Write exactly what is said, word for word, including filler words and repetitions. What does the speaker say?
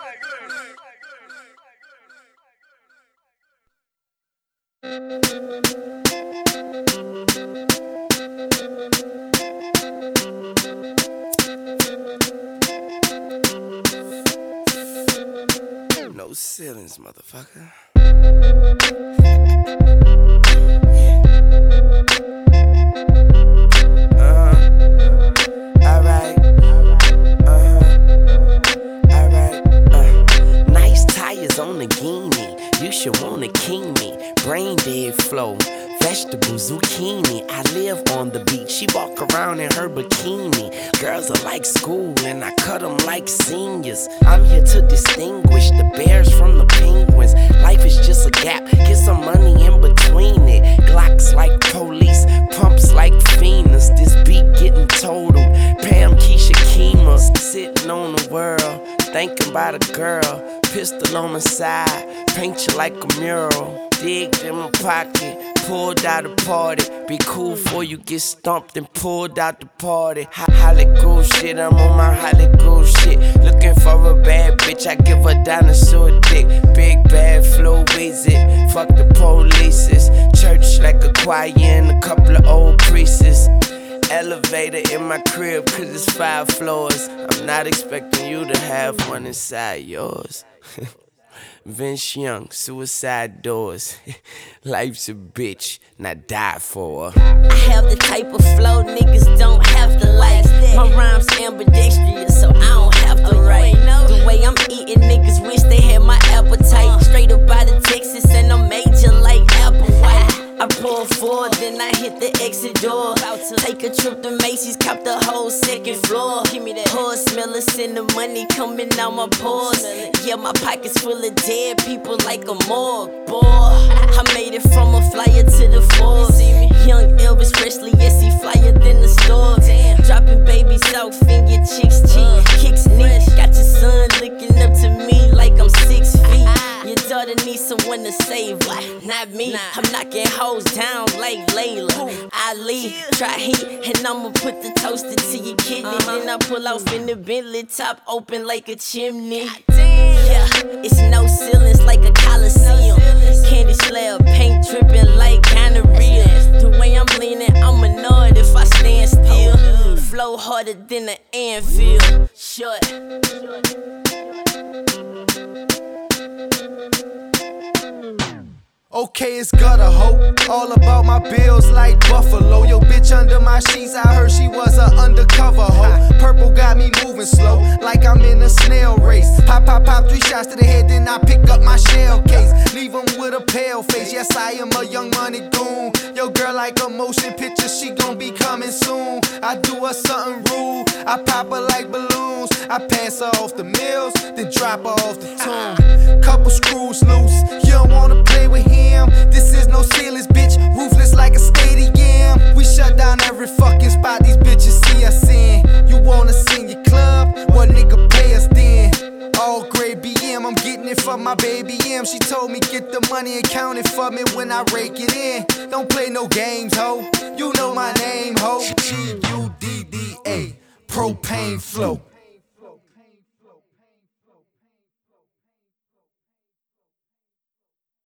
No ceilings, motherfucker. You should wanna king me, brain dead flow, vegetables, zucchini. I live on the beach, she walk around in her bikini. Girls are like school and I cut them like seniors. I'm here to distinguish the bears from the penguins. Life is just a gap, get some money in between it. Glocks like police, pumps like fiends. This beat getting totaled, Pam, Keisha, Kima. Sitting on the world, thinking about a girl. Pistol on the side, paint you like a mural. Digged in my pocket, pulled out a party. Be cool before you get stumped and pulled out the party. Hollywood shit, I'm on my Hollywood shit. Looking for a bad bitch, I give her dinosaur dick. Big bad flow visit, fuck the polices. Church like a choir and a couple of old priests. Elevator in my crib cause it's five floors. I'm not expecting you to have one inside yours. Vince Young, Suicide Doors. Life's a bitch, not die for her. I have the type of flow niggas don't have to like. My rhymes ambidextrous, so I don't have to write. The way I'm eating, niggas wish they had my appetite. Straight up out of Texas and I'm major like Applewhite. I pull forward, then I hit the exit door. Take a trip to Macy's, cop the whole second floor. Give me that hood smeller, send the money coming out my pores. Yeah, my pockets full of dead people like a morgue, boy. I made it from a flyer to the Forbes. Young Elvis Presley, yes, he flyer than the store. Dropping babies off in your chick's cheek. Kicks neat, got your son looking up to me like I'm six feet. Your daughter needs someone to save her, not me. I'm knocking hoes down like Layla Ali. Try heat, and I'ma put the toaster to your kidney. Then I pull off in the Bentley, top open like a chimney. Yeah, it's no ceilings like a Coliseum. Candy slab, paint dripping like gonorrhea. The way I'm leaning, I'm a nerd if I stand still. Flow harder than an anvil. Short. Okay, it's gutter hoe, all about my bills like Buffalo. Yo, bitch under my sheets, I heard she was a undercover hoe. Purple got me moving slow, like I'm in a snail race. Pop, pop, pop, three shots to the head, then I pick up my shell case. Leave him with a pale face, yes, I am a young money goon. Yo, girl like a motion picture, she gon' be coming soon. I do her something rude, I pop her like balloons. I pass her off the mills, then drop her off the tune. Couple screws loose, you don't wanna play with him. This is no ceilings, bitch, roofless like a stadium. We shut down every fucking spot these bitches see us in. You wanna sing your club? What nigga pay us then? All grade B M, I'm getting it from my baby M. She told me get the money and count it for me when I rake it in. Don't play no games, ho. You know my name, ho. G U D D A, propane flow.